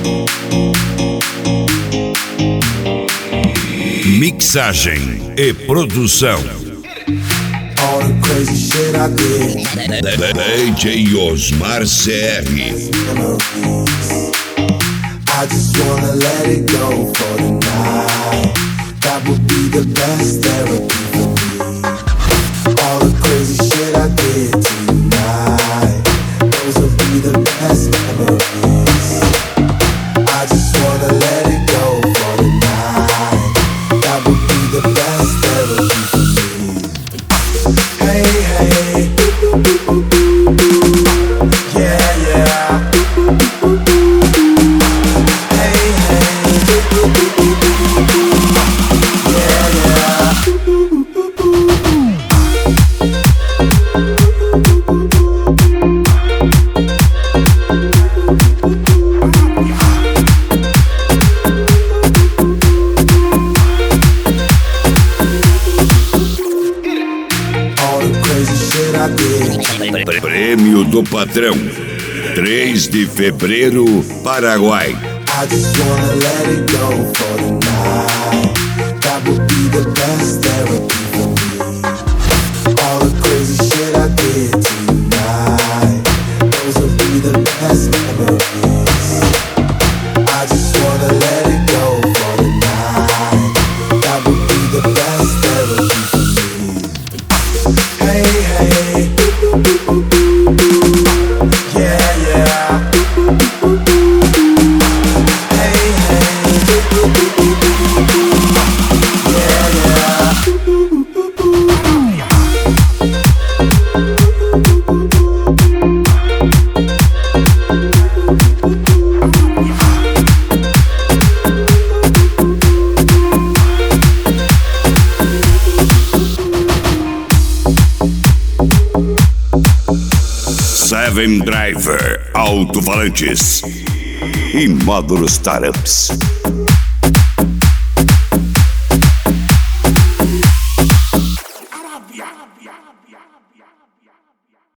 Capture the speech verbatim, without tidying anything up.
Mixagem e produção All the crazy shit I did. D J Osmar C R. I just wanna let it go for the night. That would be the best therapy for me. All the crazy shit I did tonight, those will be the best memories. I just wanna let it go for the night. That would be the best therapy for me. Hey, hey, yeah, yeah. Hey, hey, yeah, yeah. All the crazy shit I did. Prêmio do Patrão, três de fevereiro, Paraguai. I just wanna let it go for the night. That would be the best therapy for me. All the crazy shit I did tonight, those will be the best memories. I just wanna let it go for the night. That would be the best therapy for me. Hey, hey, yeah, yeah. Hey, hey, yeah, yeah. Seven Driver, alto-falantes e módulos startups.